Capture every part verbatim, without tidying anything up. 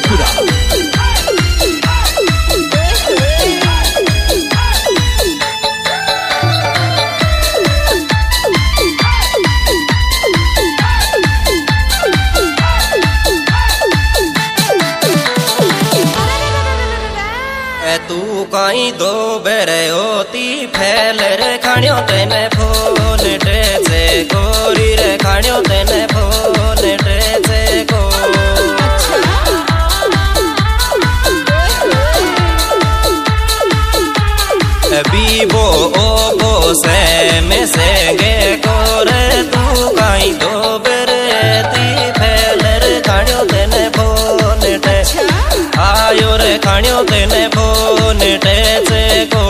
राजपुरा। तू कहीं दो बेरे होती फैल रे खाणियो तेने फोन टेसे कोरी रे खाणियो तेने फोन टेसे को बीबो ओबो से में से गे कोरे तू कहीं दो बेरे ती फैल रे खाणियो तेने फोन टेसे आयो रे खाणियो तेने फोन टेसे को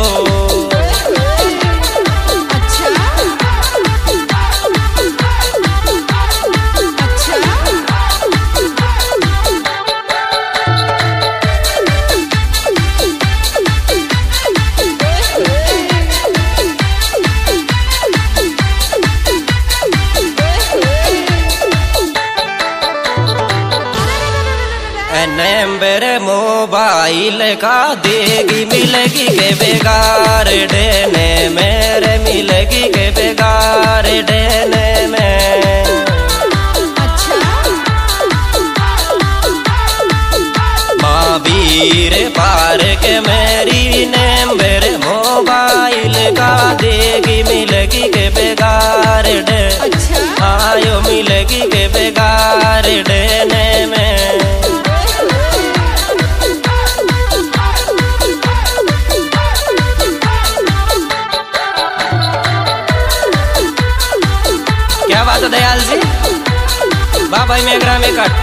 नंबर मोबाइल का देगी मिलेगी के बेगार देने मेरे मिलेगी के बेगार देने में महावीर पार के मेरी नंबर मोबाइल का देगी मिलेगी के बेगार दे आयो मिलेगी के बेगार देने में क्या बात है दयाल जी बाबा मेघरा में कट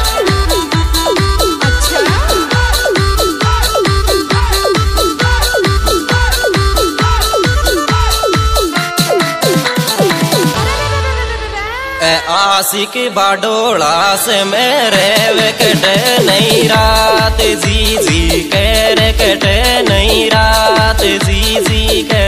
आशिक बाडोला से मेरे वेकटे नहीं रात जी जी कह रे कटे नहीं रात जी जी के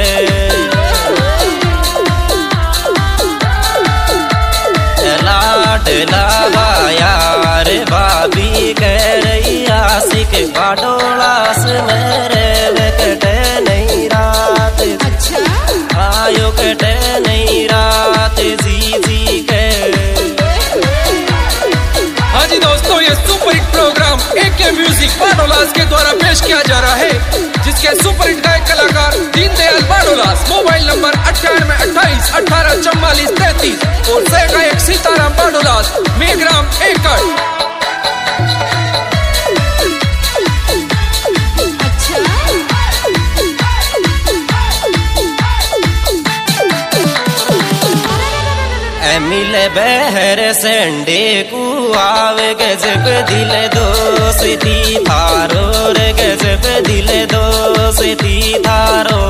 लावा यार भाभी कह रही आशिक बाडोला से मेरे वेकटे नहीं रात अच्छा आयो कटे नहीं रात जी जी के। हाँ जी दोस्तों, ये super hit programme AK music बाडोलास के द्वारा पेश किया जा रहा है, जिसके सुपर हिट गायक कलाकार दीनदयाल बाडोलास। मोबाइल नंबर अट्ठानवे अट्ठाईस अठारह चौवालीस तैतीस और सह गायक सीताराम बाडोलास मेघराम एकड़। मिले बहर संडे को आवे गजब दिल दोस्ती थारो रे गजब दिल दोस्ती थारो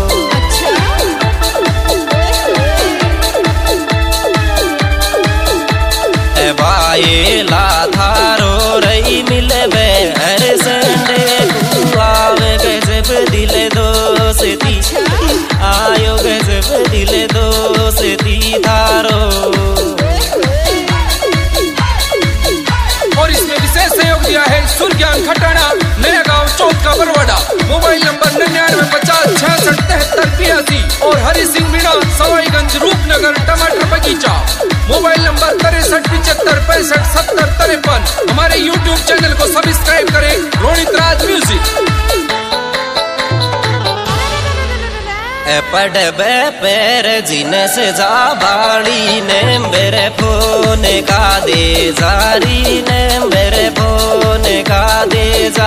भाई ला थारो रही मिले बहर संडे को आवे गजब दिल दोस्ती आयो गजब दिल दोस्ती थारो। और इसमें विशेष सहयोग दिया है सूर्यज्ञान खटाना नया गांव चौथ का बरवाड़ा। मोबाइल नंबर निन्यानवे पचास छियासठ तिहत्तर पियासी और हरि सिंह मीणा सवाईगंज रूपनगर टमाटर बगीचा। मोबाइल नंबर तिरसठ पिछहत्तर पैंसठ सत्तर तिरपन। हमारे यूट्यूब चैनल को सब्सक्राइब करें रोनित राज म्यूजिक। पढ़बे पैर जिनस जा बाड़ी ने मेरे फोन का दे जारी ने मेरे फोन का दे जा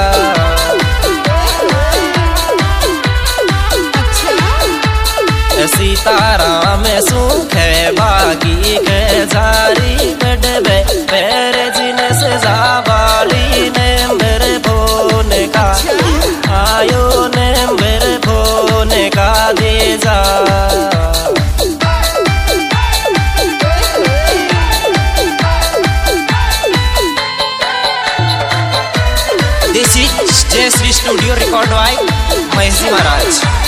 सीताराम सुख बागी के जारी पढ़बे पैर जिनस जा बाड़ी ने मेरे फोन का आयो ने मेरे फोन का दे जा। This is Jayshree studio record by Mahesh Maharaj.